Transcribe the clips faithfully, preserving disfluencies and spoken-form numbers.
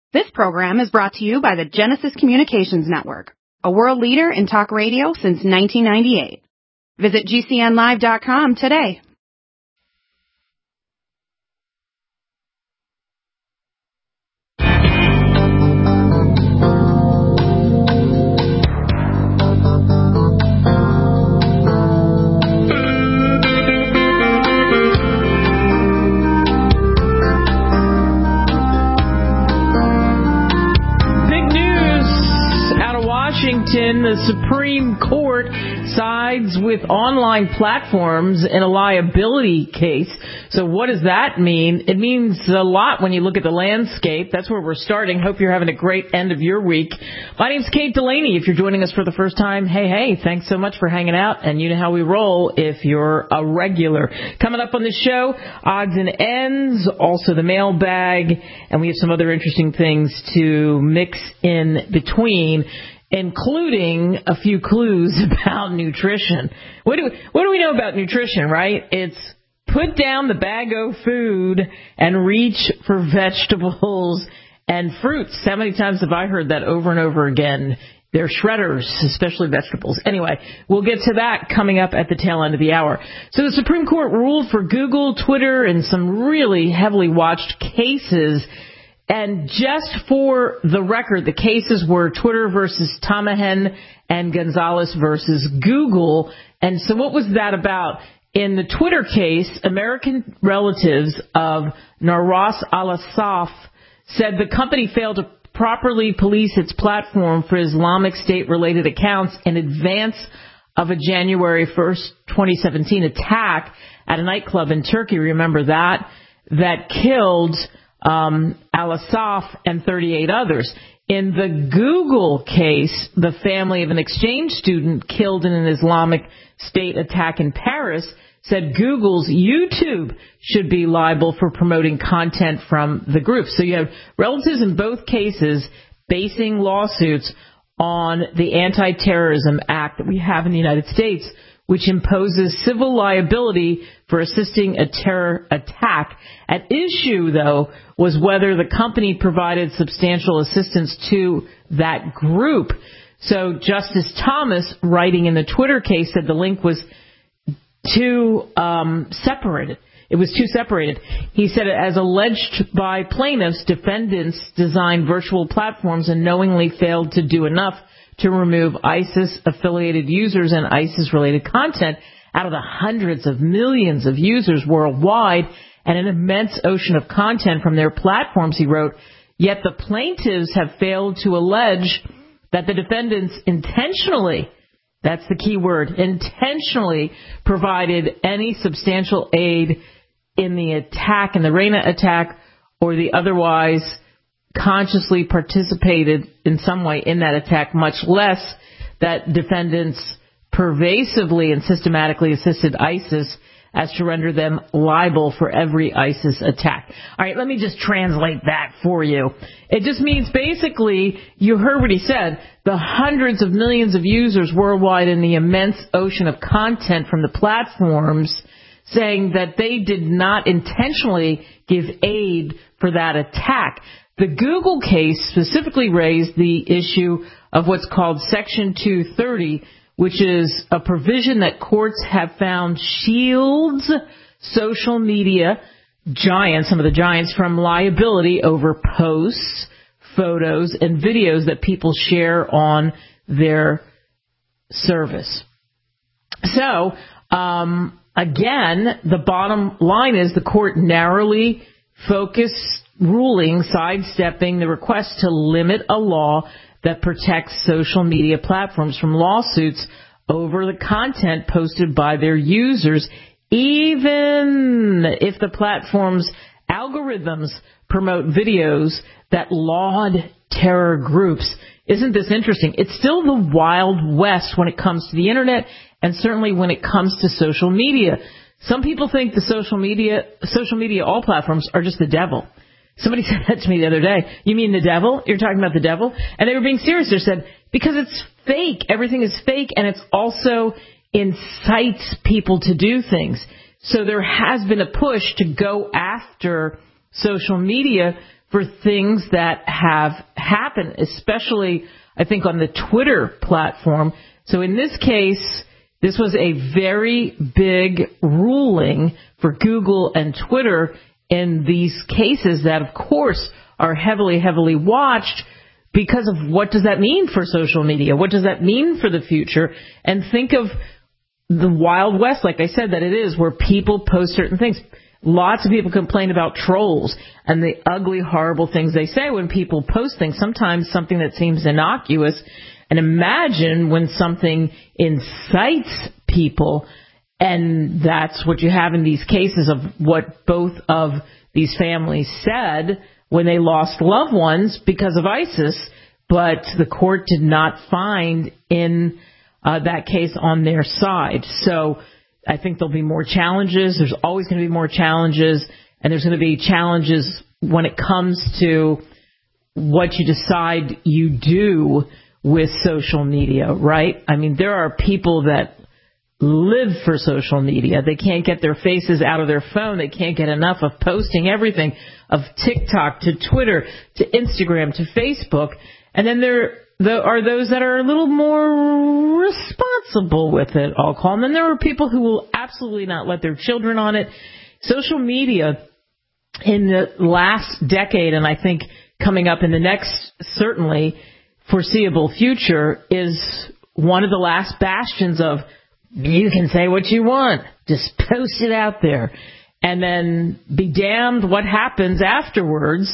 This program is brought to you by the Genesis Communications Network, a world leader in talk radio since nineteen ninety-eight. Visit G C N live dot com today. The Supreme Court sides with online platforms in a liability case. So what does that mean? It means a lot when you look at the landscape. That's where we're starting. Hope you're having a great end of your week. My name's Kate Delaney. If you're joining us for the first time, hey, hey, thanks so much for hanging out. And you know how we roll if you're a regular. Coming up on the show, odds and ends, also the mailbag, and we have some other interesting things to mix in between, including a few clues about nutrition. What do, what do we know about nutrition, right? It's put down the bag of food and reach for vegetables and fruits. How many times have I heard that over and over again? They're shredders, especially vegetables. Anyway, we'll get to that coming up at the tail end of the hour. So the Supreme Court ruled for Google, Twitter, and some really heavily watched cases. And just for the record, the cases were Twitter versus Tomahen and Gonzalez versus Google. And so what was that about? In the Twitter case, American relatives of Naras Al-Assaf said the company failed to properly police its platform for Islamic State-related accounts in advance of a January first, twenty seventeen attack at a nightclub in Turkey. Remember that? That killed Um, Al-Assaf and thirty-eight others. In the Google case, the family of an exchange student killed in an Islamic State attack in Paris said Google's YouTube should be liable for promoting content from the group. So you have relatives in both cases basing lawsuits on the Anti-Terrorism Act that we have in the United States, which imposes civil liability for assisting a terror attack. At issue, though, was whether the company provided substantial assistance to that group. So Justice Thomas, writing in the Twitter case, said the link was too um, separated. It was too separated. He said, as alleged by plaintiffs, defendants designed virtual platforms and knowingly failed to do enough to remove ISIS-affiliated users and ISIS-related content out of the hundreds of millions of users worldwide and an immense ocean of content from their platforms, he wrote. Yet the plaintiffs have failed to allege that the defendants intentionally, that's the key word, intentionally provided any substantial aid in the attack, in the Reyna attack, or the otherwise consciously participated in some way in that attack, much less that defendants pervasively and systematically assisted ISIS as to render them liable for every ISIS attack. All right, let me just translate that for you. It just means basically, you heard what he said, the hundreds of millions of users worldwide and the immense ocean of content from the platforms saying that they did not intentionally give aid for that attack. The Google case specifically raised the issue of what's called Section two thirty, which is a provision that courts have found shields social media giants, some of the giants, from liability over posts, photos, and videos that people share on their service. So, um, again, the bottom line is the court narrowly focused ruling sidestepping the request to limit a law that protects social media platforms from lawsuits over the content posted by their users, even if the platform's algorithms promote videos that laud terror groups. Isn't this interesting? It's still the Wild West when it comes to the Internet, and certainly when it comes to social media. Some people think the social media, social media, all platforms are just the devil. Somebody said that to me the other day. You mean the devil? You're talking about the devil? And they were being serious. They said, because it's fake. Everything is fake, and it's also incites people to do things. So there has been a push to go after social media for things that have happened, especially, I think, on the Twitter platform. So in this case, this was a very big ruling for Google and Twitter in these cases that, of course, are heavily, heavily watched because of what does that mean for social media? What does that mean for the future? And think of the Wild West, like I said, that it is, where people post certain things. Lots of people complain about trolls and the ugly, horrible things they say when people post things, sometimes something that seems innocuous. And imagine when something incites people, and that's what you have in these cases of what both of these families said when they lost loved ones because of ISIS, but the court did not find in uh, that case on their side. So I think there'll be more challenges. There's always going to be more challenges, and there's going to be challenges when it comes to what you decide you do with social media, right? I mean, there are people that live for social media. They can't get their faces out of their phone. They can't get enough of posting everything, of TikTok to Twitter to Instagram to Facebook. And then there There are those that are a little more responsible with it, I'll call them. And there are people who will absolutely not let their children on it. Social media in the last decade, and I think coming up in the next, certainly, foreseeable future, is one of the last bastions of you can say what you want. Just post it out there. And then be damned what happens afterwards.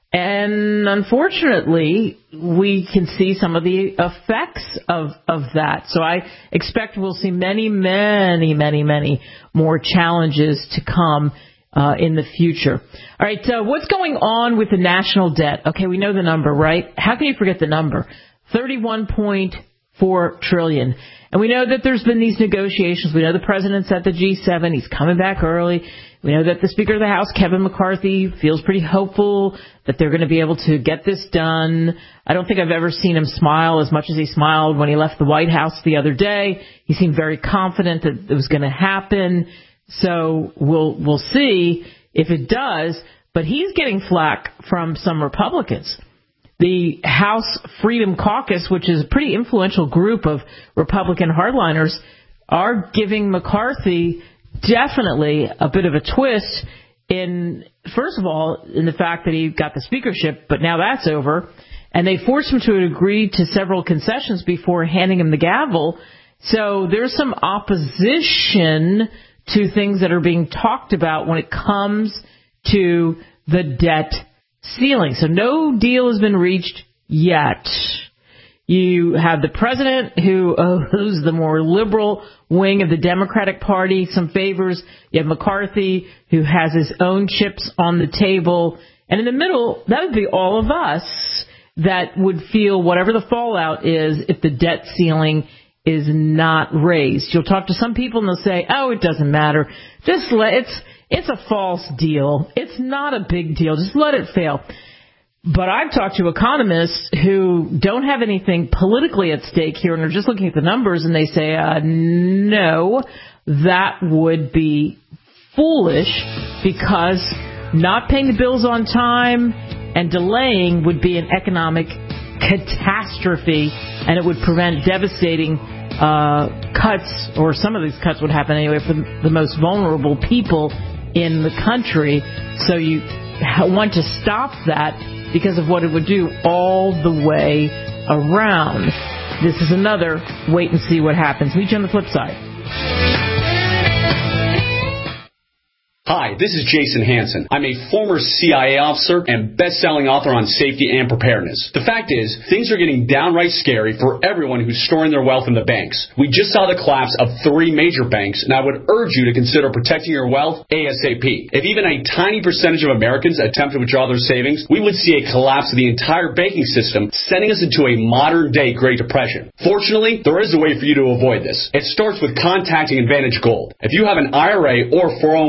And unfortunately, we can see some of the effects of, of that. So I expect we'll see many, many, many, many more challenges to come uh, in the future. All right, uh, what's going on with the national debt? Okay, we know the number, right? How can you forget the number? thirty-one point four trillion dollars. And we know that there's been these negotiations. We know the president's at the G seven. He's coming back early. We know that the Speaker of the House, Kevin McCarthy, feels pretty hopeful that they're going to be able to get this done. I don't think I've ever seen him smile as much as he smiled when he left the White House the other day. He seemed very confident that it was going to happen. So we'll we'll see if it does. But he's getting flack from some Republicans. The House Freedom Caucus, which is a pretty influential group of Republican hardliners, are giving McCarthy definitely a bit of a twist in, first of all, in the fact that he got the speakership, but now that's over. And they forced him to agree to several concessions before handing him the gavel. So there's some opposition to things that are being talked about when it comes to the debt ceiling. So no deal has been reached yet. You have the president who owes the more liberal wing of the Democratic Party some favors. You have McCarthy who has his own chips on the table. And in the middle, that would be all of us that would feel whatever the fallout is if the debt ceiling is not raised. You'll talk to some people and they'll say, oh, it doesn't matter. Just let it's it's a false deal. It's not a big deal. Just let it fail. But I've talked to economists who don't have anything politically at stake here and are just looking at the numbers, and they say, uh, no, that would be foolish because not paying the bills on time and delaying would be an economic catastrophe, and it would prevent devastating uh, cuts, or some of these cuts would happen anyway, for the most vulnerable people in the country. So you want to stop that because of what it would do all the way around. This is another wait and see what happens. Meet you on the flip side. Hi, this is Jason Hansen. I'm a former C I A officer and best-selling author on safety and preparedness. The fact is, things are getting downright scary for everyone who's storing their wealth in the banks. We just saw the collapse of three major banks, and I would urge you to consider protecting your wealth ASAP. If even a tiny percentage of Americans attempt to withdraw their savings, we would see a collapse of the entire banking system, sending us into a modern-day Great Depression. Fortunately, there is a way for you to avoid this. It starts with contacting Advantage Gold. If you have an I R A or four oh one k,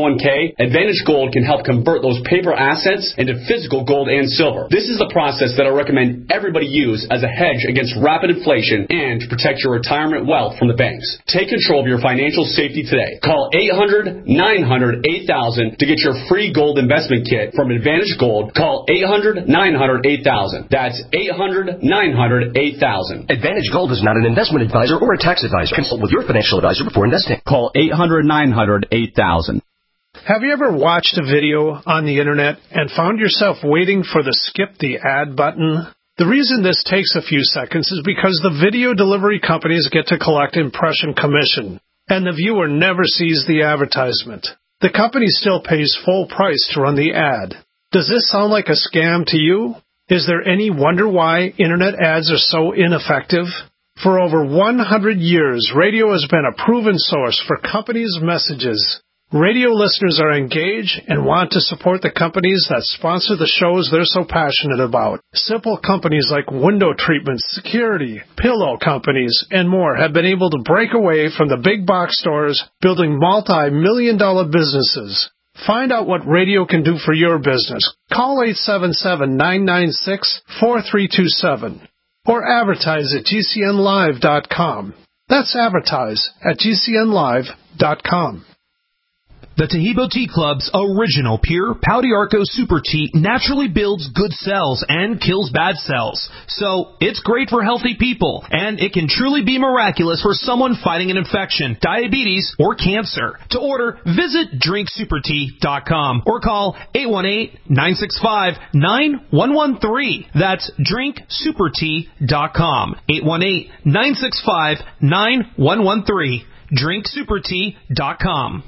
today, Advantage Gold can help convert those paper assets into physical gold and silver. This is the process that I recommend everybody use as a hedge against rapid inflation and to protect your retirement wealth from the banks. Take control of your financial safety today. Call eight hundred, nine hundred, eight thousand to get your free gold investment kit from Advantage Gold. Call eight hundred, nine hundred, eight thousand. That's eight hundred, nine hundred, eight thousand. Advantage Gold is not an investment advisor or a tax advisor. Consult with your financial advisor before investing. Call eight hundred, nine hundred, eight thousand. Have you ever watched a video on the internet and found yourself waiting for the skip the ad button? The reason this takes a few seconds is because the video delivery companies get to collect impression commission, and the viewer never sees the advertisement. The company still pays full price to run the ad. Does this sound like a scam to you? Is there any wonder why internet ads are so ineffective? For over one hundred years, radio has been a proven source for companies' messages. Radio listeners are engaged and want to support the companies that sponsor the shows they're so passionate about. Simple companies like window treatments, security, pillow companies, and more have been able to break away from the big box stores, building multi-million dollar businesses. Find out what radio can do for your business. Call eight seven seven, nine nine six, four three two seven or advertise at G C N live dot com. That's advertise at G C N live dot com. The Taheebo Tea Club's original pure Pau d'Arco Super Tea naturally builds good cells and kills bad cells. So it's great for healthy people, and it can truly be miraculous for someone fighting an infection, diabetes, or cancer. To order, visit drink super tea dot com or call eight one eight, nine six five, nine one one three. That's drink super tea dot com. eight one eight, nine six five, nine one one three. drink super tea dot com.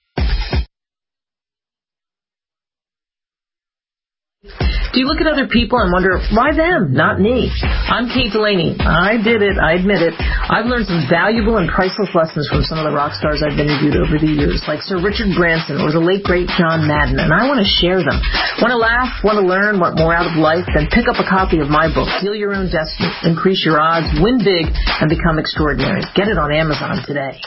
Do you look at other people and wonder, why them, not me? I'm Kate Delaney. I did it. I admit it. I've learned some valuable and priceless lessons from some of the rock stars I've interviewed over the years, like Sir Richard Branson or the late, great John Madden, and I want to share them. Want to laugh? Want to learn? Want more out of life? Then pick up a copy of my book, Deal Your Own Destiny, Increase Your Odds, Win Big, and Become Extraordinary. Get it on Amazon today.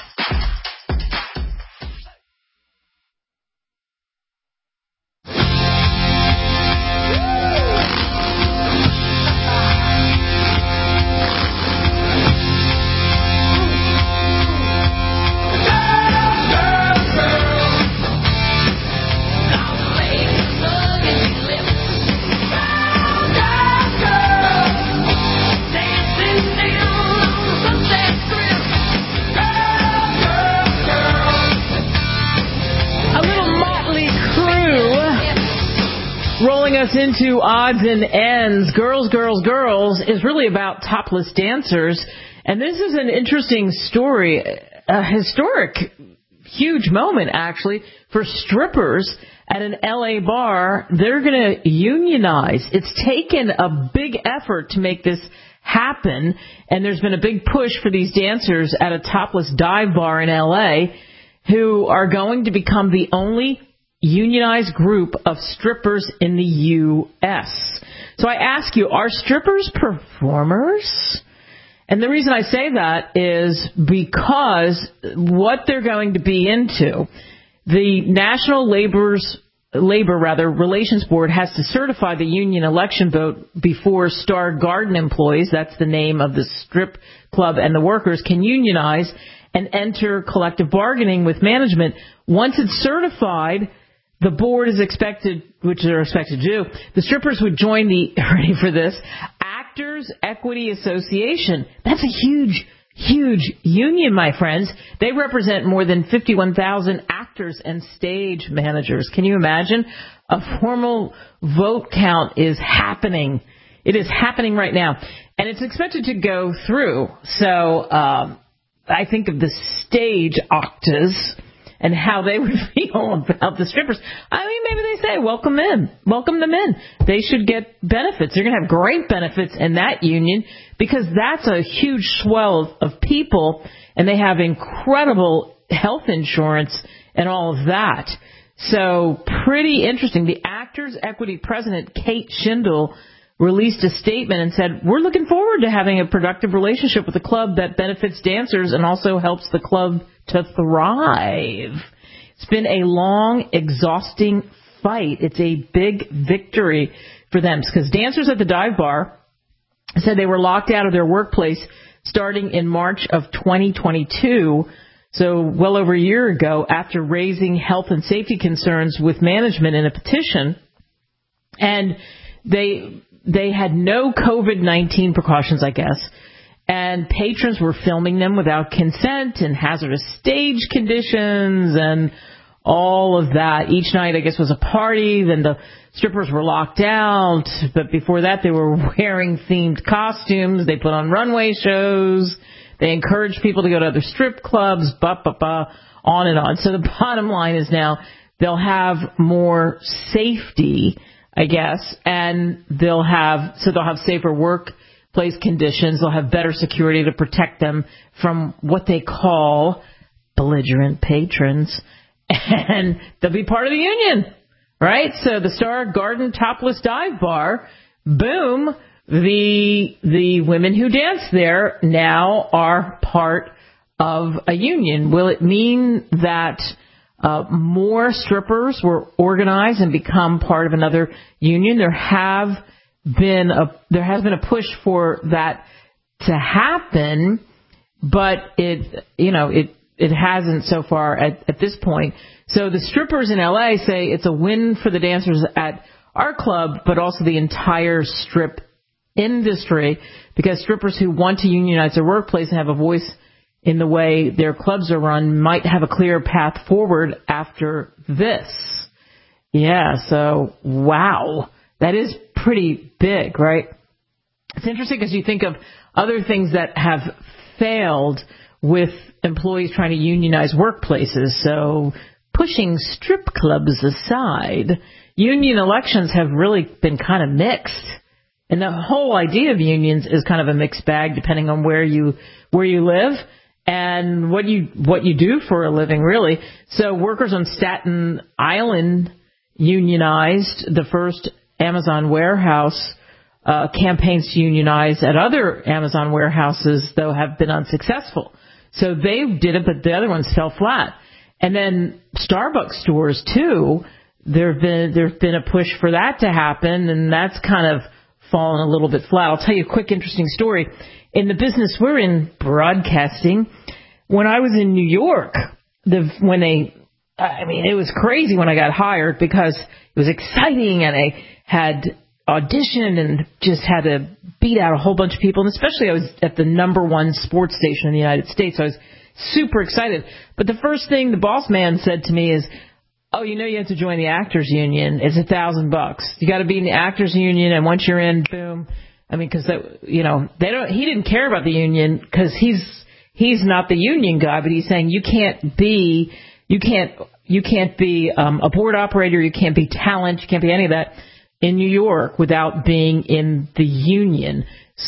Us into odds and ends. Girls, Girls, Girls is really about topless dancers. And this is an interesting story, a historic, huge moment, actually, for strippers at an L A bar. They're going to unionize. It's taken a big effort to make this happen. And there's been a big push for these dancers at a topless dive bar in L A who are going to become the only unionized group of strippers in the U S So I ask you, are strippers performers? And the reason I say that is because what they're going to be into, the National Labor's Labor rather Relations Board has to certify the union election vote before Star Garden employees, that's the name of the strip club, and the workers can unionize and enter collective bargaining with management. Once it's certified, the board is expected, which they're expected to do, the strippers would join the, ready for this, Actors Equity Association. That's a huge, huge union, my friends. They represent more than fifty-one thousand actors and stage managers. Can you imagine? A formal vote count is happening. It is happening right now. And it's expected to go through. So um, I think of the stage octas and how they would feel about the strippers. I mean, maybe they say, welcome in. Welcome them in. They should get benefits. They're going to have great benefits in that union because that's a huge swell of people, and they have incredible health insurance and all of that. So pretty interesting. The Actors Equity President, Kate Schindel, released a statement and said, we're looking forward to having a productive relationship with the club that benefits dancers and also helps the club to thrive. It's been a long, exhausting fight. It's a big victory for them because dancers at the dive bar said they were locked out of their workplace starting in March of twenty twenty-two, so well over a year ago, after raising health and safety concerns with management in a petition. And they they had no COVID nineteen precautions, I guess, and patrons were filming them without consent in hazardous stage conditions and all of that. Each night, I guess, was a party. Then the strippers were locked out. But before that, they were wearing themed costumes. They put on runway shows. They encouraged people to go to other strip clubs, bah, bah, bah, on and on. So the bottom line is now they'll have more safety, I guess, and they'll have, so they'll have safer workplace conditions. They'll have better security to protect them from what they call belligerent patrons. And they'll be part of the union, right? So the Star Garden Topless Dive Bar, boom, the the women who dance there now are part of a union. Will it mean that uh, more strippers will organize and become part of another union? There have been a there has been a push for that to happen, but it you know it. It hasn't so far at, at this point. So the strippers in L A say it's a win for the dancers at our club, but also the entire strip industry, because strippers who want to unionize their workplace and have a voice in the way their clubs are run might have a clear path forward after this. Yeah, so wow. That is pretty big, right? It's interesting because you think of other things that have failed with employees trying to unionize workplaces. So pushing strip clubs aside, union elections have really been kind of mixed. And the whole idea of unions is kind of a mixed bag depending on where you where you live and what you what you do for a living, really. So workers on Staten Island unionized. The first Amazon warehouse uh, campaigns to unionize at other Amazon warehouses, though, have been unsuccessful. So they did it, but the other ones fell flat. And then Starbucks stores, too, there've been, there's been a push for that to happen, and that's kind of fallen a little bit flat. I'll tell you a quick, interesting story. In the business we're in, broadcasting, when I was in New York, the when they, I mean, it was crazy when I got hired because it was exciting, and I had auditioned and just had to beat out a whole bunch of people, and especially I was at the number one sports station in the United States, so I was super excited. But the first thing the boss man said to me is, oh, you know you have to join the actors union. It's a thousand bucks. You got to be in the actors union, and once you're in, boom. I mean, because you know they don't. He didn't care about the union because he's he's not the union guy, but he's saying you can't be you can't you can't be um, a board operator, you can't be talent, you can't be any of that in New York without being in the union.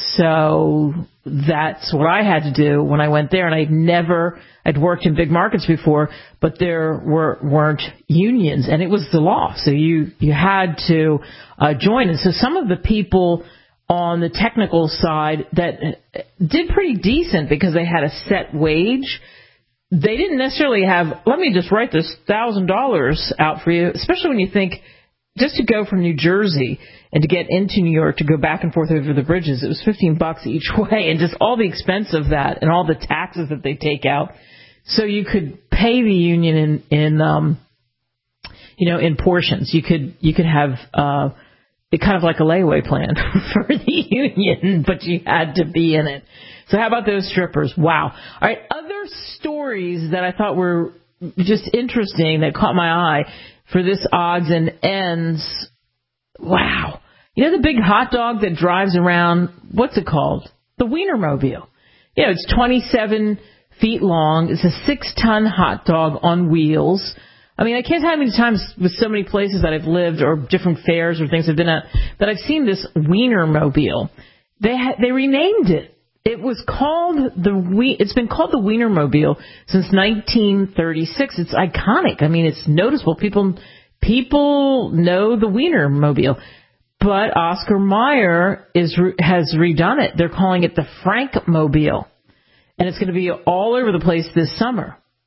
So that's what I had to do when I went there. And I'd never, I'd worked in big markets before, but there were, weren't unions, and it was the law. So you, you had to uh, join. And so some of the people on the technical side that did pretty decent because they had a set wage, they didn't necessarily have, let me just write this one thousand dollars out for you, especially when you think, just to go from New Jersey and to get into New York, to go back and forth over the bridges, it was fifteen bucks each way, and just all the expense of that and all the taxes that they take out. So you could pay the union in, in um, you know, in portions. You could you could have uh, it kind of like a layaway plan for the union, but you had to be in it. So how about those strippers? Wow. All right, other stories that I thought were just interesting that caught my eye for this odds and ends. Wow. You know the big hot dog that drives around, what's it called? The Wienermobile. You know, it's twenty-seven feet long. It's a six-ton hot dog on wheels. I mean, I can't tell how many times with so many places that I've lived or different fairs or things I've been at that I've seen this Wienermobile. They ha- they renamed it. It was called the we. It's been called the Wienermobile since nineteen thirty-six. It's iconic. I mean, it's noticeable. People people know the Wienermobile. But Oscar Mayer is has redone it. They're calling it the Frankmobile, and it's going to be all over the place this summer.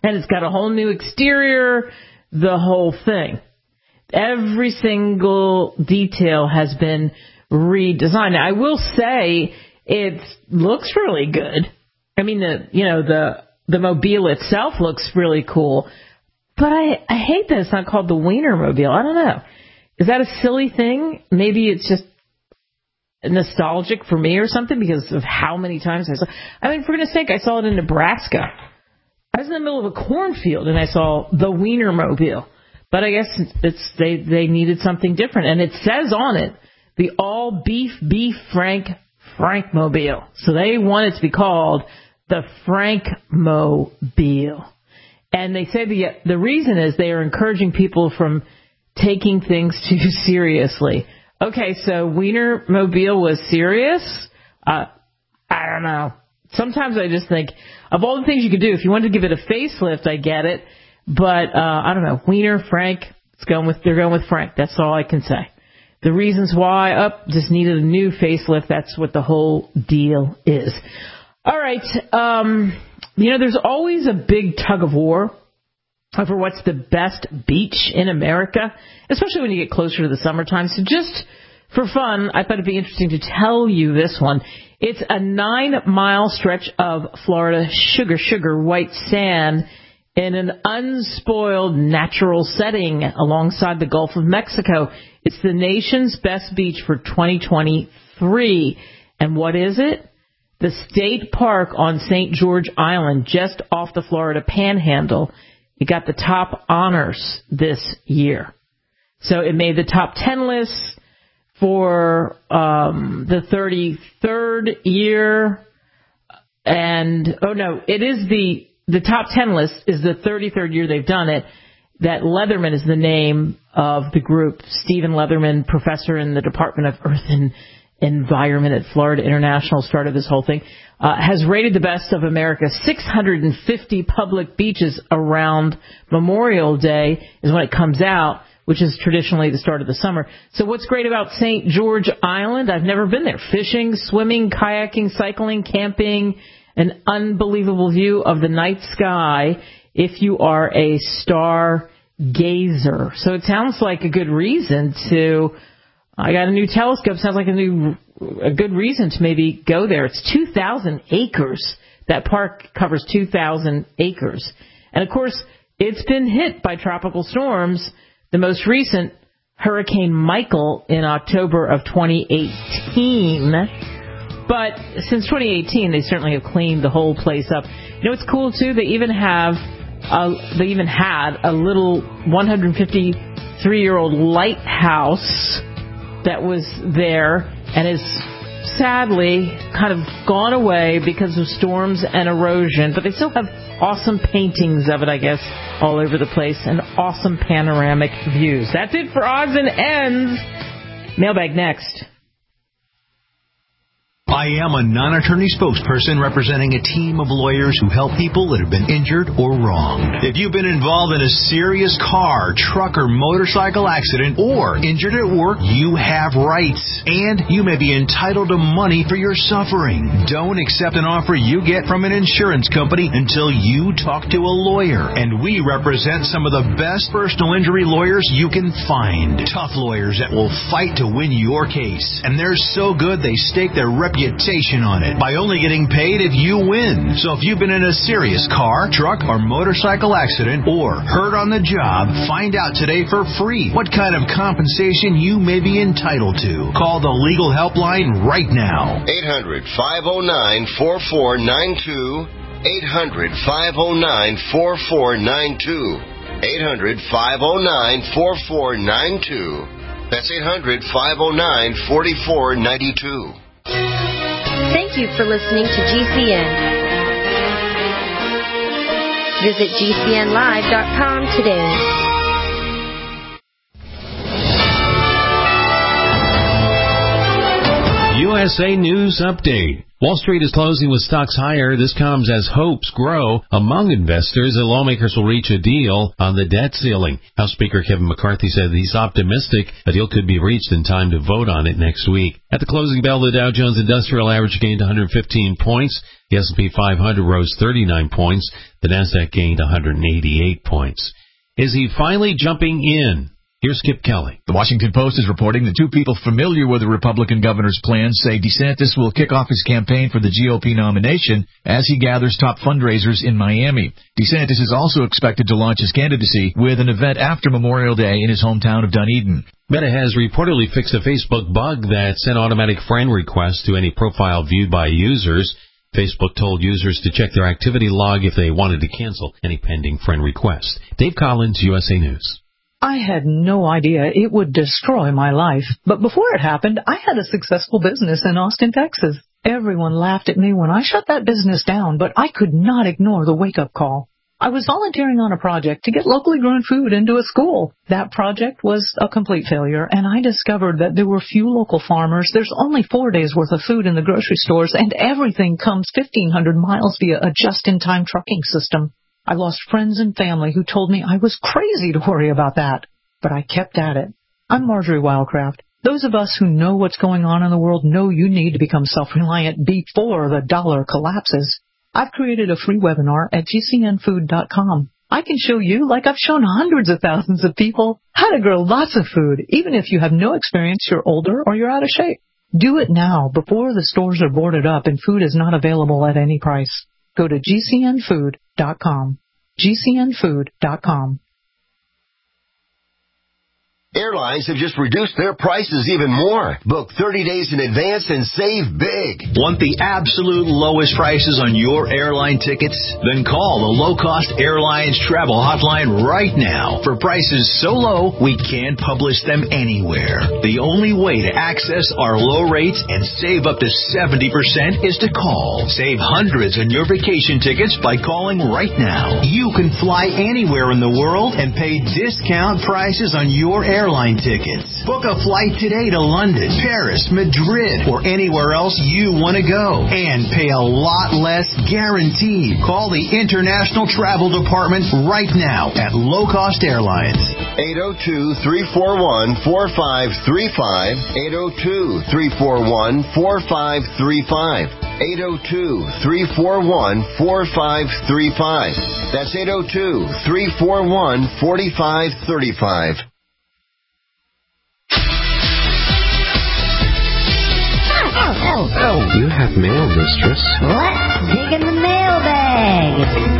And it's got a whole new exterior, the whole thing. Every single detail has been redesigned. Now, I will say it looks really good. I mean, the you know the the mobile itself looks really cool, but I, I hate that it's not called the Wienermobile. I don't know. Is that a silly thing? Maybe it's just nostalgic for me or something because of how many times I saw. I mean, for goodness sake, I saw it in Nebraska. I was in the middle of a cornfield and I saw the Wienermobile. But I guess it's they they needed something different, and it says on it the all beef beef Frank Frankmobile. So they want it to be called the Frankmobile. And they say the the reason is they are encouraging people from taking things too seriously. Okay, so Wienermobile was serious? Uh, I don't know. Sometimes I just think, of all the things you could do, if you wanted to give it a facelift, I get it. But, uh, I don't know, Wiener, Frank, it's going with, they're going with Frank. That's all I can say. The reasons why, up, oh, just needed a new facelift. That's what the whole deal is. All right, um, you know, there's always a big tug of war over what's the best beach in America, especially when you get closer to the summertime. So just for fun, I thought it'd be interesting to tell you this one. It's a nine-mile stretch of Florida sugar, sugar, white sand in an unspoiled natural setting alongside the Gulf of Mexico. It's the nation's best beach for twenty twenty-three. And what is it? The state park on Saint George Island, just off the Florida Panhandle. It got the top honors this year. So it made the top ten lists for um, the thirty-third year. And, oh no, it is the, the top ten list is the thirty-third year they've done it. That Leatherman is the name of the group. Stephen Leatherman, professor in the Department of Earth and Environment at Florida International, started this whole thing, uh, has rated the best of America's six hundred fifty public beaches around Memorial Day is when it comes out, which is traditionally the start of the summer. So what's great about Saint George Island? I've never been there. Fishing, swimming, kayaking, cycling, camping, an unbelievable view of the night sky if you are a stargazer. So it sounds like a good reason to... I got a new telescope. Sounds like a new, a good reason to maybe go there. It's two thousand acres. That park covers two thousand acres. And, of course, it's been hit by tropical storms. The most recent, Hurricane Michael in October of twenty eighteen. But since twenty eighteen, they certainly have cleaned the whole place up. You know what's cool, too? They even have, a, they even had a little one hundred fifty-three-year-old lighthouse that was there and is sadly kind of gone away because of storms and erosion, but they still have awesome paintings of it, I guess, all over the place, and awesome panoramic views. That's it for Odds and Ends. Mailbag next. I am a non-attorney spokesperson representing a team of lawyers who help people that have been injured or wronged. If you've been involved in a serious car, truck, or motorcycle accident or injured at work, you have rights, and you may be entitled to money for your suffering. Don't accept an offer you get from an insurance company until you talk to a lawyer, and we represent some of the best personal injury lawyers you can find. Tough lawyers that will fight to win your case, and they're so good they stake their reputation on it by only getting paid if you win. So if you've been in a serious car, truck, or motorcycle accident or hurt on the job, find out today for free what kind of compensation you may be entitled to. Call the legal helpline right now. eight hundred, five oh nine, four four nine two. eight hundred, five oh nine, four four nine two. eight hundred, five oh nine, four four nine two. That's eight hundred, five oh nine, four four nine two. Thank you for listening to G C N. Visit G C N live dot com today. U S A News Update. Wall Street is closing with stocks higher. This comes as hopes grow among investors that lawmakers will reach a deal on the debt ceiling. House Speaker Kevin McCarthy said he's optimistic a deal could be reached in time to vote on it next week. At the closing bell, the Dow Jones Industrial Average gained one hundred fifteen points. The S and P five hundred rose thirty-nine points. The Nasdaq gained one hundred eighty-eight points. Is he finally jumping in? Here's Skip Kelly. The Washington Post is reporting that two people familiar with the Republican governor's plans say DeSantis will kick off his campaign for the G O P nomination as he gathers top fundraisers in Miami. DeSantis is also expected to launch his candidacy with an event after Memorial Day in his hometown of Dunedin. Meta has reportedly fixed a Facebook bug that sent automatic friend requests to any profile viewed by users. Facebook told users to check their activity log if they wanted to cancel any pending friend requests. Dave Collins, U S A News. I had no idea it would destroy my life. But before it happened, I had a successful business in Austin, Texas. Everyone laughed at me when I shut that business down, but I could not ignore the wake-up call. I was volunteering on a project to get locally grown food into a school. That project was a complete failure, and I discovered that there were few local farmers. There's only four days' worth of food in the grocery stores, and everything comes fifteen hundred miles via a just-in-time trucking system. I lost friends and family who told me I was crazy to worry about that. But I kept at it. I'm Marjorie Wildcraft. Those of us who know what's going on in the world know you need to become self-reliant before the dollar collapses. I've created a free webinar at G C N food dot com. I can show you, like I've shown hundreds of thousands of people, how to grow lots of food, even if you have no experience, you're older, or you're out of shape. Do it now before the stores are boarded up and food is not available at any price. Go to G C N food dot com. G C N food dot com. Airlines have just reduced their prices even more. Book thirty days in advance and save big. Want the absolute lowest prices on your airline tickets? Then call the Low Cost Airlines Travel Hotline right now. For prices so low, we can't publish them anywhere. The only way to access our low rates and save up to seventy percent is to call. Save hundreds on your vacation tickets by calling right now. You can fly anywhere in the world and pay discount prices on your airline airline tickets. Book a flight today to London, Paris, Madrid, or anywhere else you want to go and pay a lot less guaranteed. Call the International Travel Department right now at Low Cost Airlines. eight oh two, three four one, four five three five. eight oh two, three four one, four five three five. eight oh two, three four one, four five three five. That's eight oh two, three four one, four five three five. Oh, oh. You have mail, mistress. Let's dig in the mailbag.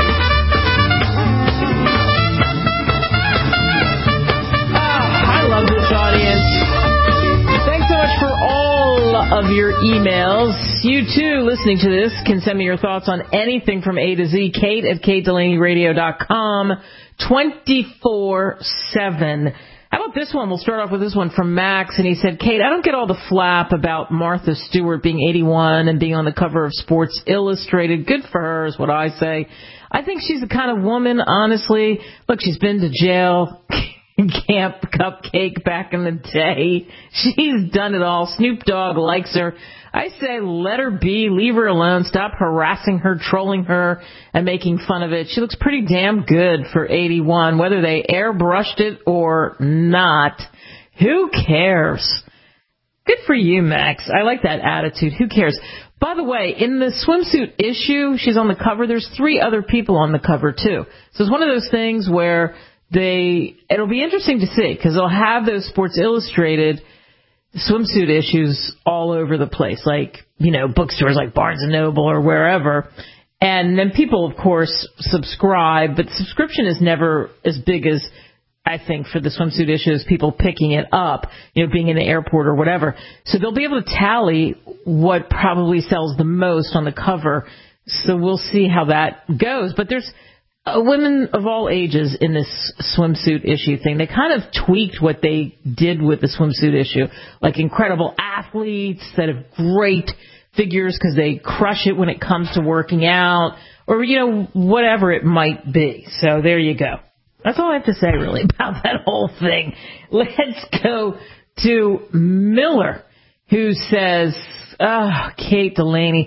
Ah, I love this audience. Thanks so much for all of your emails. You, too, listening to this, can send me your thoughts on anything from A to Z. Kate at kate delaney radio dot com, twenty-four seven. How about this one? We'll start off with this one from Max, and he said, Kate, I don't get all the flap about Martha Stewart being eighty-one and being on the cover of Sports Illustrated. Good for her is what I say. I think she's the kind of woman, honestly, look, she's been to jail, Camp Cupcake back in the day. She's done it all. Snoop Dogg likes her. I say let her be, leave her alone, stop harassing her, trolling her, and making fun of it. She looks pretty damn good for eighty-one, whether they airbrushed it or not. Who cares? Good for you, Max. I like that attitude. Who cares? By the way, in the swimsuit issue, she's on the cover. There's three other people on the cover, too. So it's one of those things where they, it'll be interesting to see, because they'll have those Sports Illustrated swimsuit issues all over the place, like, you know, bookstores like Barnes and Noble or wherever. And then people, of course, subscribe, but subscription is never as big as, I think, for the swimsuit issues, people picking it up, you know, being in the airport or whatever. So they'll be able to tally what probably sells the most on the cover. So we'll see how that goes. But there's Uh, women of all ages in this swimsuit issue thing. They kind of tweaked what they did with the swimsuit issue, like incredible athletes that have great figures because they crush it when it comes to working out, or, you know, whatever it might be. So there you go. That's all I have to say, really, about that whole thing. Let's go to Miller, who says, oh, Kate Delaney,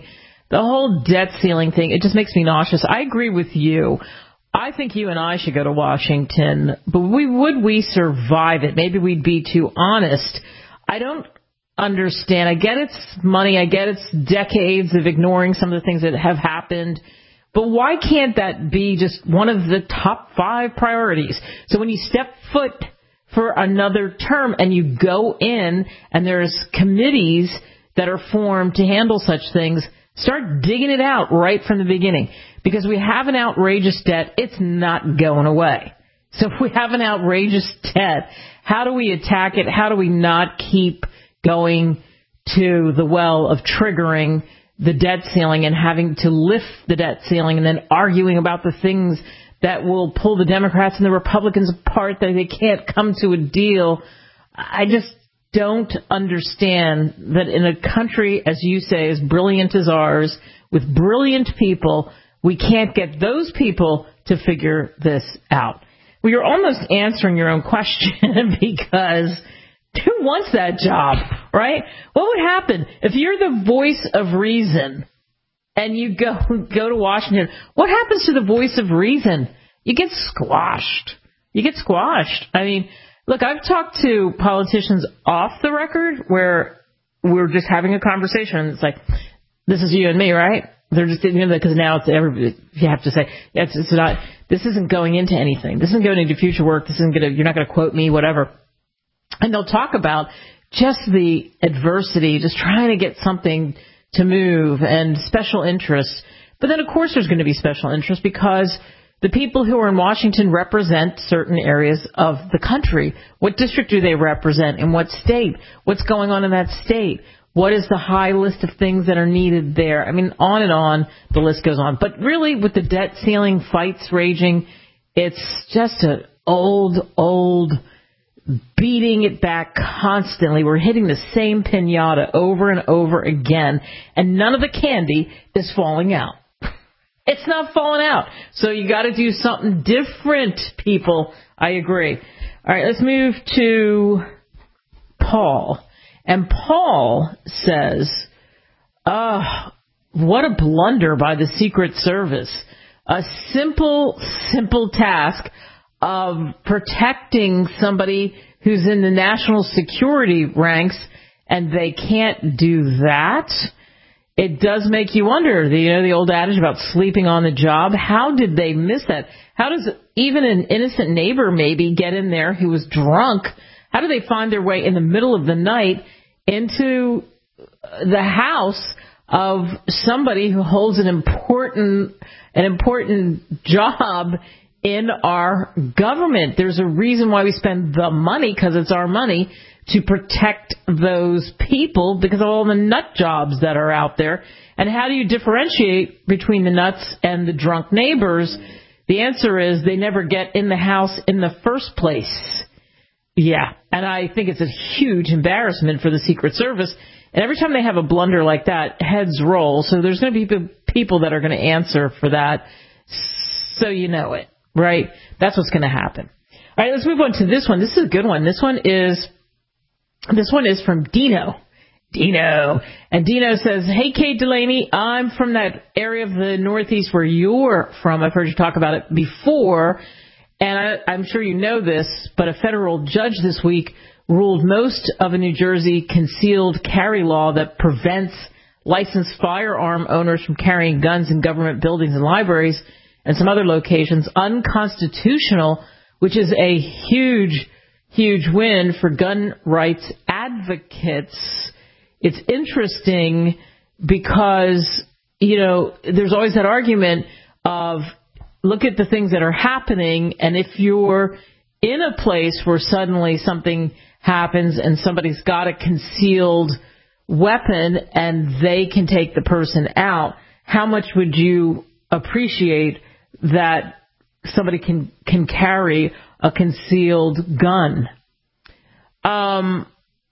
the whole debt ceiling thing, it just makes me nauseous. I agree with you. I think you and I should go to Washington, but we would we survive it? Maybe we'd be too honest. I don't understand. I get it's money. I get it's decades of ignoring some of the things that have happened. But why can't that be just one of the top five priorities? So when you step foot for another term and you go in and there's committees that are formed to handle such things, start digging it out right from the beginning. Because we have an outrageous debt, it's not going away. So if we have an outrageous debt, how do we attack it? How do we not keep going to the well of triggering the debt ceiling and having to lift the debt ceiling and then arguing about the things that will pull the Democrats and the Republicans apart, that they can't come to a deal? I just don't understand that in a country, as you say, as brilliant as ours, with brilliant people, we can't get those people to figure this out. Well, you're almost answering your own question because who wants that job, right? What would happen if you're the voice of reason and you go go to Washington? What happens to the voice of reason? You get squashed. You get squashed. I mean, look, I've talked to politicians off the record where we're just having a conversation. It's like, this is you and me, right? They're just, you know, because now it's everybody. You have to say, it's, it's not. This isn't going into anything. This isn't going into future work. This isn't going to. You're not going to quote me, whatever. And they'll talk about just the adversity, just trying to get something to move, and special interests. But then, of course, there's going to be special interests because the people who are in Washington represent certain areas of the country. What district do they represent? In what state? What's going on in that state? What is the high list of things that are needed there? I mean, on and on, the list goes on. But really, with the debt ceiling fights raging, it's just an old, old beating it back constantly. We're hitting the same piñata over and over again, and none of the candy is falling out. It's not falling out. So you got to do something different, people. I agree. All right, let's move to Paul. And Paul says, oh, what a blunder by the Secret Service. A simple, simple task of protecting somebody who's in the national security ranks, and they can't do that. It does make you wonder, you know, the old adage about sleeping on the job. How did they miss that? How does even an innocent neighbor maybe get in there who was drunk? How do they find their way in the middle of the night into the house of somebody who holds an important, an important job in our government? There's a reason why we spend the money, because it's our money, to protect those people because of all the nut jobs that are out there. And how do you differentiate between the nuts and the drunk neighbors? The answer is they never get in the house in the first place. Yeah, and I think it's a huge embarrassment for the Secret Service. And every time they have a blunder like that, heads roll. So there's going to be people that are going to answer for that. So you know it, right? That's what's going to happen. All right, let's move on to this one. This is a good one. This one is this one is from Dino. Dino. And Dino says, hey, Kate Delaney, I'm from that area of the Northeast where you're from. I've heard you talk about it before. And I, I'm sure you know this, but a federal judge this week ruled most of a New Jersey concealed carry law that prevents licensed firearm owners from carrying guns in government buildings and libraries and some other locations unconstitutional, which is a huge, huge win for gun rights advocates. It's interesting because, you know, there's always that argument of, look at the things that are happening, and if you're in a place where suddenly something happens and somebody's got a concealed weapon and they can take the person out, how much would you appreciate that somebody can, can carry a concealed gun? Um,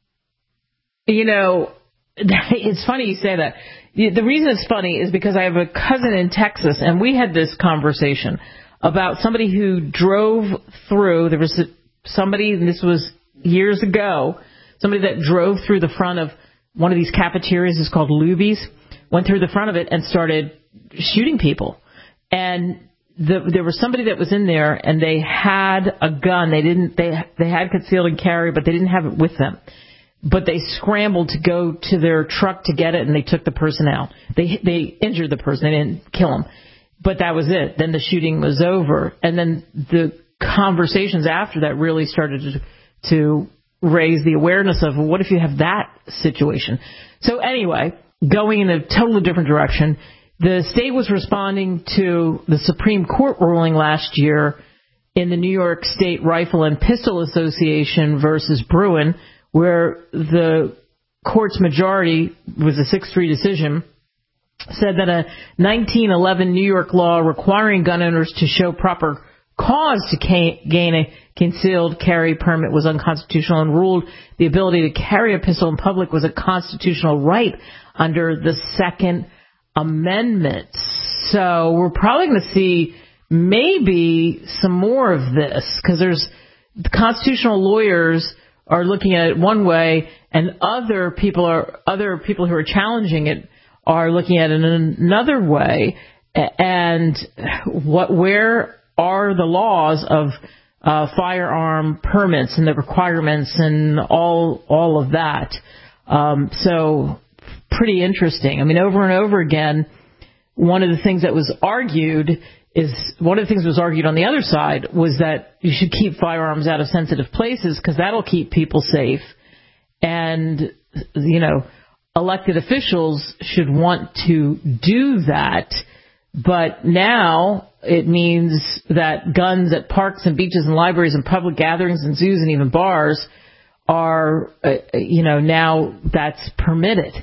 you know, it's funny you say that. The reason it's funny is because I have a cousin in Texas, and we had this conversation about somebody who drove through. There was somebody, and this was years ago, somebody that drove through the front of one of these cafeterias. It's called Luby's, went through the front of it and started shooting people. And the, there was somebody that was in there, and they had a gun. They didn't. They they had concealed and carry, but they didn't have it with them. But they scrambled to go to their truck to get it, and they took the person out. They they injured the person. They didn't kill him. But that was it. Then the shooting was over. And then the conversations after that really started to, to raise the awareness of, well, what if you have that situation? So anyway, going in a totally different direction, the state was responding to the Supreme Court ruling last year in the New York State Rifle and Pistol Association versus Bruin, where the court's majority was a six three decision, said that a nineteen eleven New York law requiring gun owners to show proper cause to gain a concealed carry permit was unconstitutional, and ruled the ability to carry a pistol in public was a constitutional right under the Second Amendment. So we're probably going to see maybe some more of this, because there's the constitutional lawyers are looking at it one way, and other people are other people who are challenging it are looking at it in another way. And what where are the laws of uh, firearm permits and the requirements and all all of that? Um, so pretty interesting. I mean, over and over again, one of the things that was argued is one of the things that was argued on the other side was that you should keep firearms out of sensitive places because that'll keep people safe. And, you know, elected officials should want to do that. But now it means that guns at parks and beaches and libraries and public gatherings and zoos and even bars are, uh, you know, now that's permitted.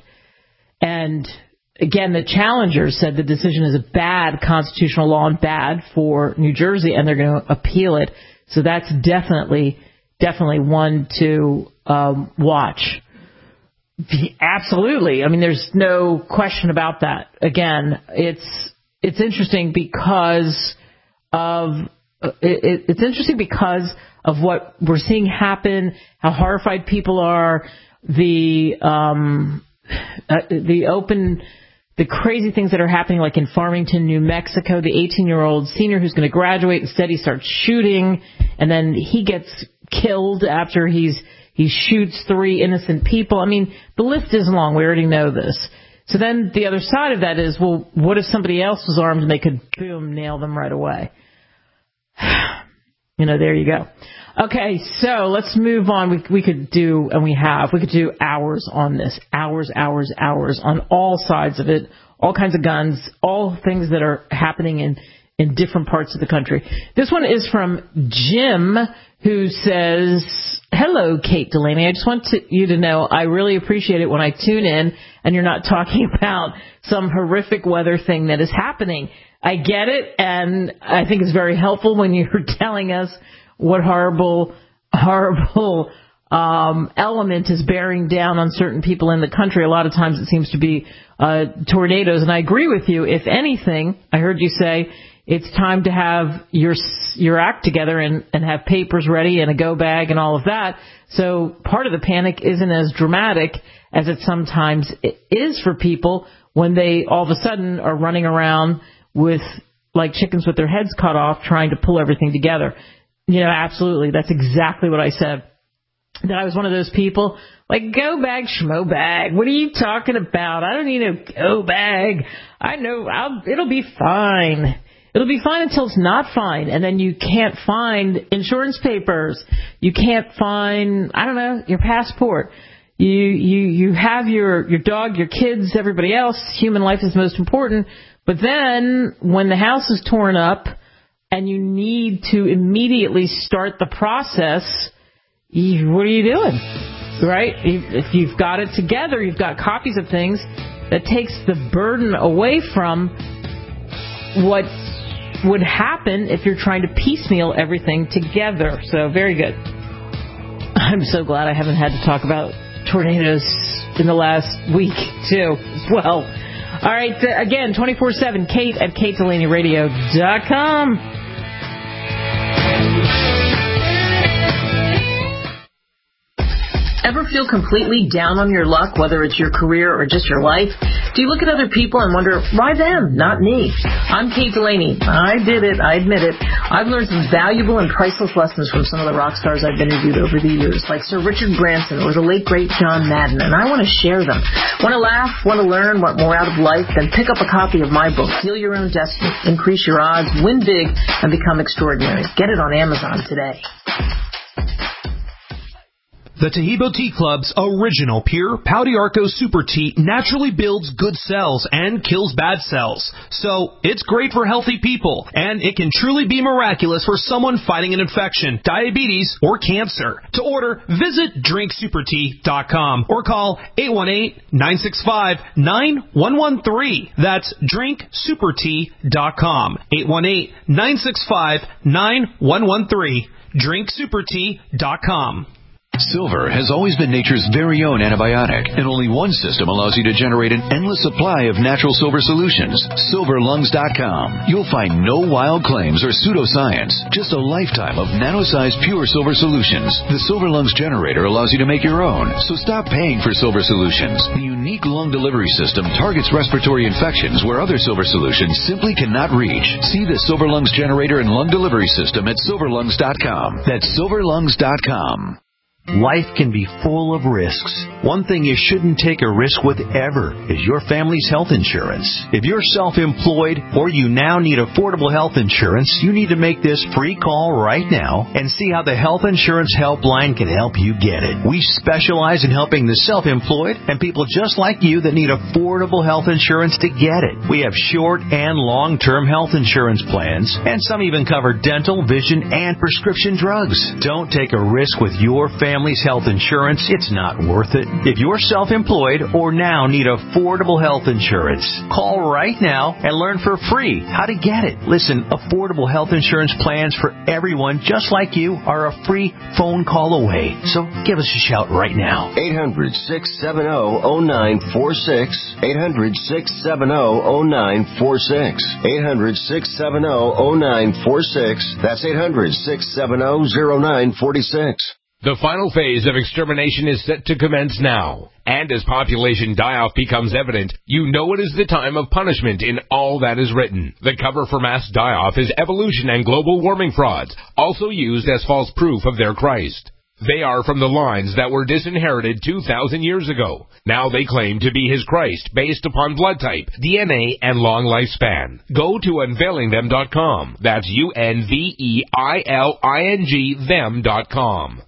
And again, the challengers said the decision is a bad constitutional law and bad for New Jersey, and they're going to appeal it. So that's definitely, definitely one to um, watch. Absolutely. I mean, there's no question about that. Again, it's it's interesting because of it, it's interesting because of what we're seeing happen, how horrified people are, the um, uh, the open. The crazy things that are happening, like in Farmington, New Mexico, the eighteen-year-old senior who's going to graduate, instead he starts shooting, and then he gets killed after he's he shoots three innocent people. I mean, the list is long. We already know this. So then the other side of that is, well, what if somebody else was armed and they could, boom, nail them right away? You know, there you go. Okay, so let's move on. We, we could do, and we have, we could do hours on this. Hours, hours, hours on all sides of it. All kinds of guns, all things that are happening in, in different parts of the country. This one is from Jim, who says, hello, Kate Delaney. I just want to, you to know I really appreciate it when I tune in and you're not talking about some horrific weather thing that is happening. I get it, and I think it's very helpful when you're telling us what horrible, horrible um, element is bearing down on certain people in the country. A lot of times it seems to be uh, tornadoes. And I agree with you. If anything, I heard you say it's time to have your your act together and, and have papers ready and a go bag and all of that. So part of the panic isn't as dramatic as it sometimes is for people when they all of a sudden are running around with like chickens with their heads cut off trying to pull everything together. You know, absolutely. That's exactly what I said. That I was one of those people, like, go bag, schmo bag. What are you talking about? I don't need a go bag. I know I'll, it'll be fine. It'll be fine until it's not fine. And then you can't find insurance papers. You can't find, I don't know, your passport. You, you, you have your, your dog, your kids, everybody else. Human life is most important. But then when the house is torn up, and you need to immediately start the process, you, what are you doing? Right? If you've got it together, you've got copies of things, that takes the burden away from what would happen if you're trying to piecemeal everything together. So very good. I'm so glad I haven't had to talk about tornadoes in the last week, too, as well. All right, uh, again, twenty-four seven, Kate at kate delaney radio dot com. Ever feel completely down on your luck, whether it's your career or just your life? Do you look at other people and wonder, why them, not me? I'm Kate Delaney. I did it. I admit it. I've learned some valuable and priceless lessons from some of the rock stars I've interviewed over the years, like Sir Richard Branson or the late, great John Madden, and I want to share them. Want to laugh? Want to learn? Want more out of life? Then pick up a copy of my book, Heal Your Own Destiny, Increase Your Odds, Win Big, and Become Extraordinary. Get it on Amazon today. The Taheebo Tea Club's original pure Pau d'Arco Super Tea naturally builds good cells and kills bad cells. So, it's great for healthy people, and it can truly be miraculous for someone fighting an infection, diabetes, or cancer. To order, visit drink super tea dot com or call eight one eight, nine six five, nine one one three. That's drink super tea dot com. eight one eight, nine six five, nine one one three. drink super tea dot com. Silver has always been nature's very own antibiotic, and only one system allows you to generate an endless supply of natural silver solutions. silver lungs dot com. You'll find no wild claims or pseudoscience, just a lifetime of nano-sized pure silver solutions. The Silver Lungs generator allows you to make your own, so stop paying for silver solutions. The unique lung delivery system targets respiratory infections where other silver solutions simply cannot reach. See the Silver Lungs generator and lung delivery system at silver lungs dot com. That's silver lungs dot com. Life can be full of risks. One thing you shouldn't take a risk with ever is your family's health insurance. If you're self-employed or you now need affordable health insurance, you need to make this free call right now and see how the Health Insurance Helpline can help you get it. We specialize in helping the self-employed and people just like you that need affordable health insurance to get it. We have short and long-term health insurance plans, and some even cover dental, vision, and prescription drugs. Don't take a risk with your family. Family's health insurance, it's not worth it. If you're self-employed or now need affordable health insurance, call right now and learn for free how to get it. Listen, affordable health insurance plans for everyone just like you are a free phone call away. So give us a shout right now. eight hundred, six seven zero, zero nine four six. eight hundred, six seven zero, zero nine four six. eight hundred, six seven zero, zero nine four six. That's eight hundred, six seven zero, zero nine four six. The final phase of extermination is set to commence now. And as population die-off becomes evident, you know it is the time of punishment in all that is written. The cover for mass die-off is evolution and global warming frauds, also used as false proof of their Christ. They are from the lines that were disinherited two thousand years ago. Now they claim to be his Christ based upon blood type, D N A, and long lifespan. Go to unveiling them dot com. That's U N V E I L I N G them dot com.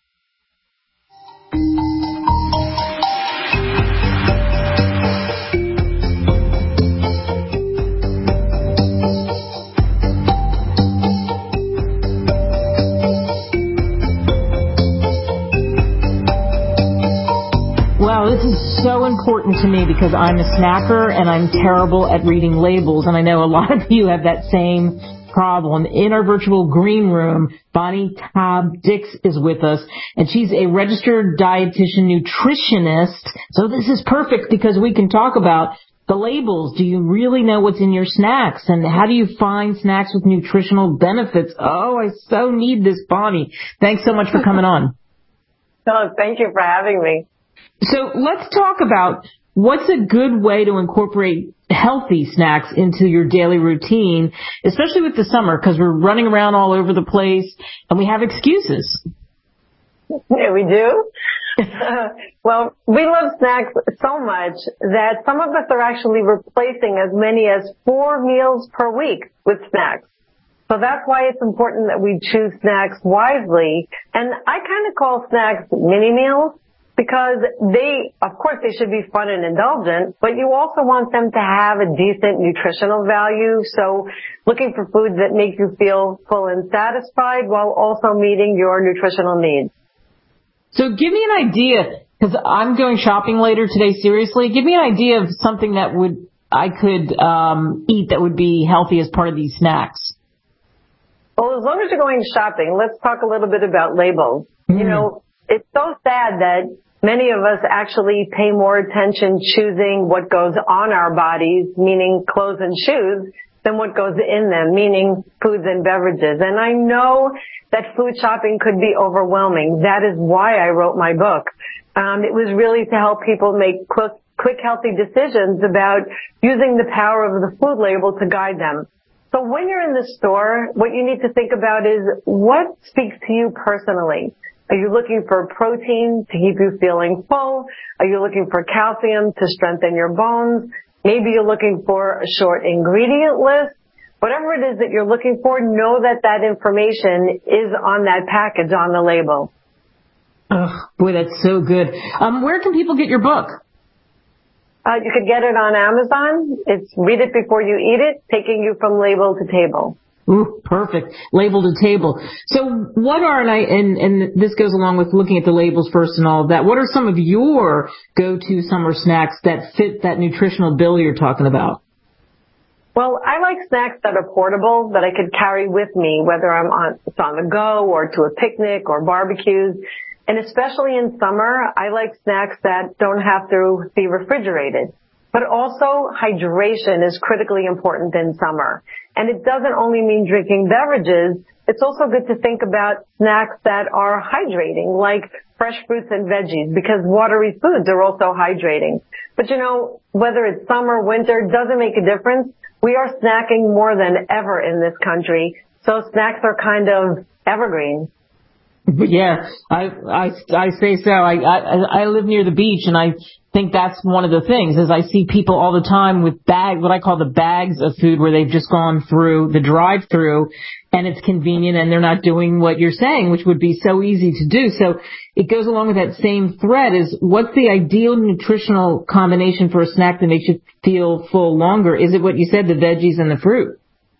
Wow, this is so important to me because I'm a snacker and I'm terrible at reading labels, and I know a lot of you have that same problem. In our virtual green room, Bonnie Taub Dix is with us, and she's a registered dietitian nutritionist. So this is perfect because we can talk about the labels. Do you really know what's in your snacks? And how do you find snacks with nutritional benefits? Oh, I so need this, Bonnie. Thanks so much for coming on. Oh, thank you for having me. So let's talk about what's a good way to incorporate healthy snacks into your daily routine, especially with the summer, because we're running around all over the place and we have excuses. Yeah, we do. Well, we love snacks so much that some of us are actually replacing as many as four meals per week with snacks. So that's why it's important that we choose snacks wisely. And I kind of call snacks mini meals, because they, of course, they should be fun and indulgent, but you also want them to have a decent nutritional value. So looking for foods that make you feel full and satisfied while also meeting your nutritional needs. So give me an idea, because I'm going shopping later today, seriously. Give me an idea of something that would I could um, eat that would be healthy as part of these snacks. Well, as long as you're going shopping, let's talk a little bit about labels. Mm. You know, it's so sad that many of us actually pay more attention choosing what goes on our bodies, meaning clothes and shoes, than what goes in them, meaning foods and beverages. And I know that food shopping could be overwhelming. That is why I wrote my book. Um, it was really to help people make quick, quick, healthy decisions about using the power of the food label to guide them. So when you're in the store, what you need to think about is what speaks to you personally. Are you looking for protein to keep you feeling full? Are you looking for calcium to strengthen your bones? Maybe you're looking for a short ingredient list. Whatever it is that you're looking for, know that that information is on that package on the label. Oh, boy, that's so good. Um, where can people get your book? Uh, you could get it on Amazon. It's Read It Before You Eat It, taking you from label to table. Ooh, perfect. Label to table. So what are, and, I, and, and this goes along with looking at the labels first and all of that, what are some of your go-to summer snacks that fit that nutritional bill you're talking about? Well, I like snacks that are portable, that I could carry with me, whether I'm on, it's on the go or to a picnic or barbecues. And especially in summer, I like snacks that don't have to be refrigerated. But also, hydration is critically important in summer. And it doesn't only mean drinking beverages. It's also good to think about snacks that are hydrating, like fresh fruits and veggies, because watery foods are also hydrating. But you know, whether it's summer, winter, doesn't make a difference. We are snacking more than ever in this country, so snacks are kind of evergreen. Yeah, I, I, I say so. I, I, I live near the beach, and I think that's one of the things, is I see people all the time with bag, what I call the bags of food, where they've just gone through the drive-through, and it's convenient, and they're not doing what you're saying, which would be so easy to do. So it goes along with that same thread, is what's the ideal nutritional combination for a snack that makes you feel full longer? Is it what you said, the veggies and the fruit?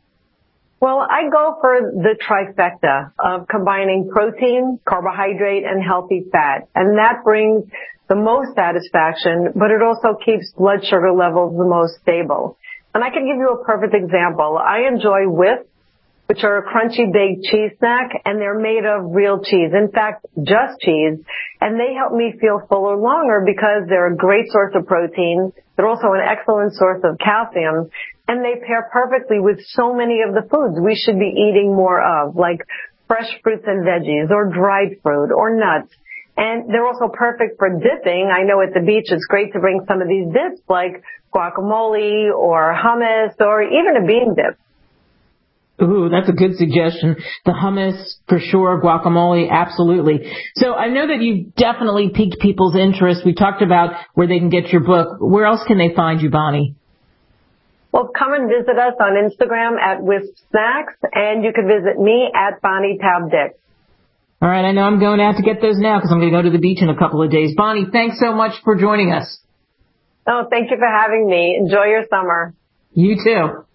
Well, I go for the trifecta of combining protein, carbohydrate, and healthy fat. And that brings the most satisfaction, but it also keeps blood sugar levels the most stable. And I can give you a perfect example. I enjoy Whip, which are a crunchy baked cheese snack, and they're made of real cheese. In fact, just cheese. And they help me feel fuller longer because they're a great source of protein. They're also an excellent source of calcium. And they pair perfectly with so many of the foods we should be eating more of, like fresh fruits and veggies, or dried fruit, or nuts. And they're also perfect for dipping. I know at the beach it's great to bring some of these dips, like guacamole, or hummus, or even a bean dip. Ooh, that's a good suggestion. The hummus, for sure. Guacamole, absolutely. So I know that you've definitely piqued people's interest. We talked about where they can get your book. Where else can they find you, Bonnie? Well, come and visit us on Instagram at Wisp Snacks, and you can visit me at Bonnie Taub Dick. All right, I know I'm going out to get those now because I'm going to go to the beach in a couple of days. Bonnie, thanks so much for joining us. Oh, thank you for having me. Enjoy your summer. You too.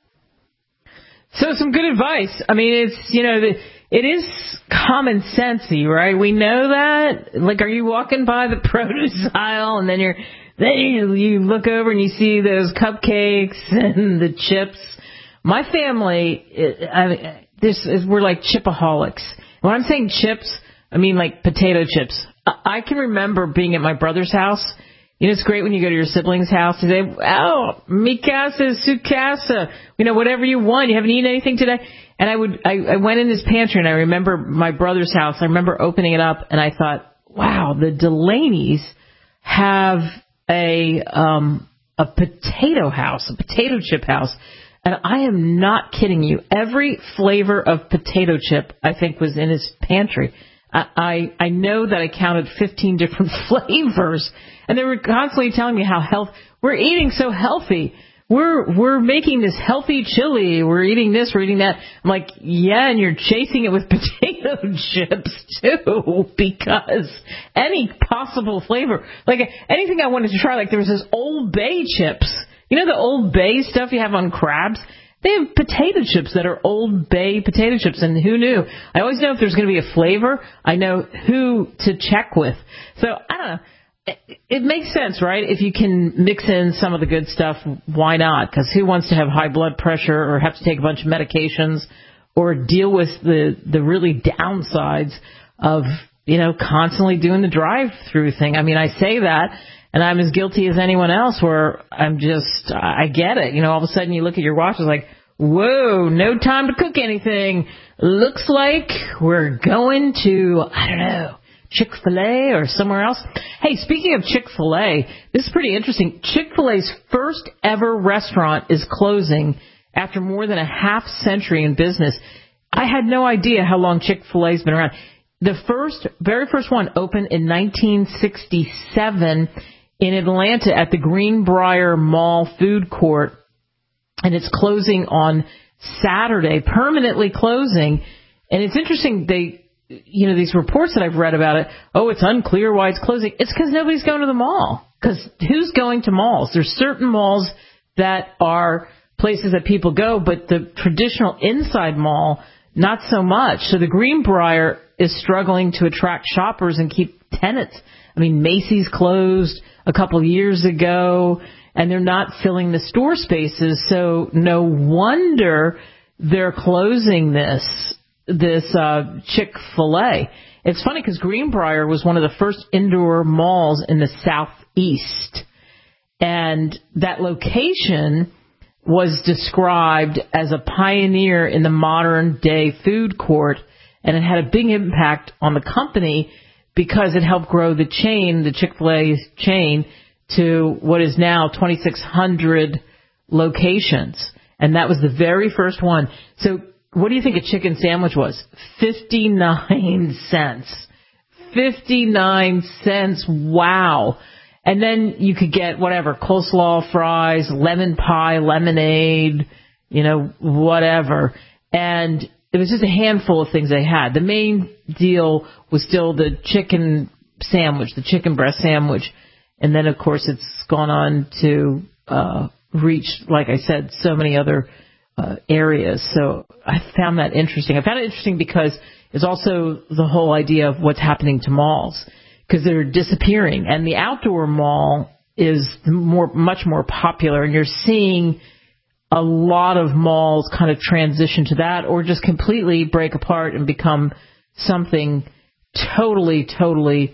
So some good advice. I mean, it's, you know, the, it is common sensey, right? We know that. Like, are you walking by the produce aisle and then you're, then you, you look over and you see those cupcakes and the chips. My family, I mean, this is, we're like chipaholics. When I'm saying chips, I mean like potato chips. I, I can remember being at my brother's house. You know, it's great when you go to your sibling's house and say, oh, mi casa, su casa, you know, whatever you want. You haven't eaten anything today? And I would, I, I went in this pantry and I remember my brother's house. I remember opening it up and I thought, wow, the Delaney's have a, um, a potato house, a potato chip house. And I am not kidding you. Every flavor of potato chip, I think, was in his pantry. I, I, I know that I counted fifteen different flavors. And they were constantly telling me how health, we're eating so healthy. We're, we're making this healthy chili. We're eating this, we're eating that. I'm like, yeah, and you're chasing it with potato chips too, because any possible flavor, like anything I wanted to try, like there was this Old Bay chips. You know the Old Bay stuff you have on crabs? They have potato chips that are Old Bay potato chips, and who knew? I always know if there's going to be a flavor, I know who to check with. So, I don't know. It makes sense, right? If you can mix in some of the good stuff, why not? Because who wants to have high blood pressure or have to take a bunch of medications or deal with the, the really downsides of, you know, constantly doing the drive-through thing? I mean, I say that, and I'm as guilty as anyone else where I'm just, I get it. You know, all of a sudden you look at your watch, it's like, Whoa, no time to cook anything. Looks like we're going to, I don't know, Chick-fil-A or somewhere else. Hey, speaking of Chick-fil-A, this is pretty interesting. Chick-fil-A's first ever restaurant is closing after more than a half century in business. I had no idea how long Chick-fil-A's been around. The first, very first one opened in nineteen sixty-seven in Atlanta at the Greenbrier Mall food court, and it's closing on Saturday, permanently closing. And it's interesting, they, you know, these reports that I've read about it, oh, it's unclear why it's closing. It's because nobody's going to the mall. Because who's going to malls? There's certain malls that are places that people go, but the traditional inside mall, not so much. So the Greenbrier is struggling to attract shoppers and keep tenants. I mean, Macy's closed a couple years ago, and they're not filling the store spaces, so no wonder they're closing this this uh, Chick-fil-A. It's funny because Greenbrier was one of the first indoor malls in the Southeast, and that location was described as a pioneer in the modern-day food court, and it had a big impact on the company because it helped grow the chain, the Chick-fil-A chain, to what is now twenty-six hundred locations. And that was the very first one. So what do you think a chicken sandwich was? fifty-nine cents. fifty-nine cents. Wow. And then you could get whatever, coleslaw, fries, lemon pie, lemonade, you know, whatever. And it was just a handful of things they had. The main deal was still the chicken sandwich, the chicken breast sandwich. And then, of course, it's gone on to uh, reach, like I said, so many other uh, areas. So I found that interesting. I found it interesting because it's also the whole idea of what's happening to malls, because they're disappearing. And the outdoor mall is more, much more popular, and you're seeing a lot of malls kind of transition to that or just completely break apart and become something totally, totally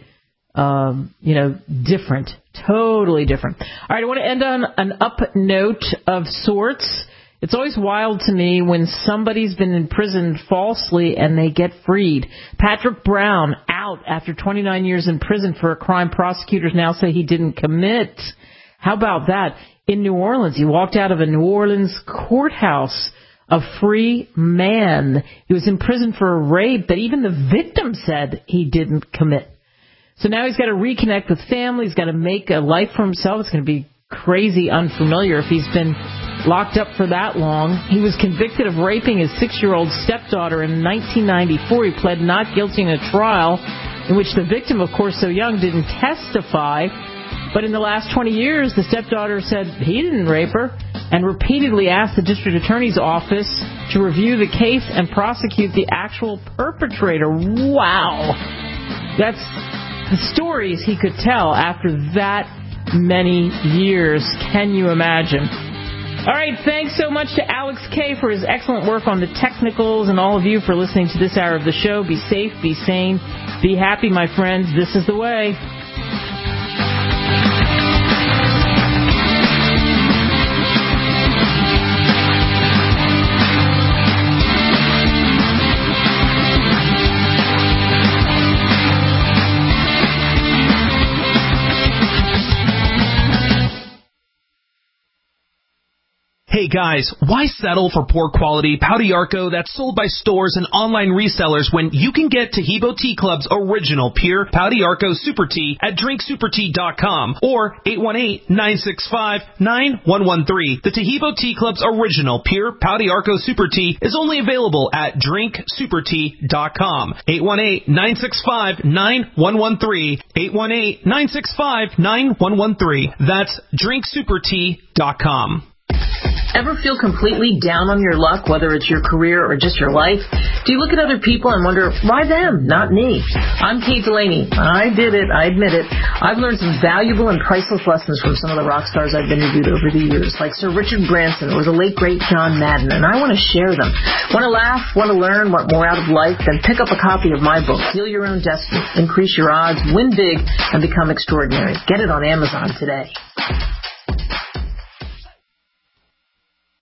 Um, you know, different, totally different. All right, I want to end on an up note of sorts. It's always wild to me when somebody's been imprisoned falsely and they get freed. Patrick Brown out after twenty-nine years in prison for a crime prosecutors now say he didn't commit. How about that? In New Orleans, he walked out of a New Orleans courthouse a free man. He was in prison for a rape that even the victim said he didn't commit. So now he's got to reconnect with family. He's got to make a life for himself. It's going to be crazy unfamiliar if he's been locked up for that long. He was convicted of raping his six-year-old stepdaughter in nineteen ninety-four. He pled not guilty in a trial in which the victim, of course, so young, didn't testify. But in the last twenty years, the stepdaughter said he didn't rape her and repeatedly asked the district attorney's office to review the case and prosecute the actual perpetrator. Wow. That's the stories he could tell after that many years. Can you imagine? All right, thanks so much to Alex K. for his excellent work on the technicals, and all of you for listening to this hour of the show. Be safe, be sane, be happy, my friends. This is the way. Hey guys, why settle for poor quality Pau d'Arco that's sold by stores and online resellers when you can get Taheebo Tea Club's original pure Pau d'Arco Super Tea at drink super tea dot com or eight one eight, nine six five, nine one one three. The Taheebo Tea Club's original pure Pau d'Arco Super Tea is only available at drink super tea dot com. eight one eight, nine six five, nine one one three. eight one eight, nine six five, nine one one three. That's drink super tea dot com. Ever feel completely down on your luck, whether it's your career or just your life? Do you look at other people and wonder, why them, not me? I'm Kate Delaney. I did it. I admit it. I've learned some valuable and priceless lessons from some of the rock stars I've interviewed over the years, like Sir Richard Branson or the late, great John Madden, and I want to share them. Want to laugh? Want to learn? Want more out of life? Then pick up a copy of my book, Heal Your Own Destiny, Increase Your Odds, Win Big, and Become Extraordinary. Get it on Amazon today.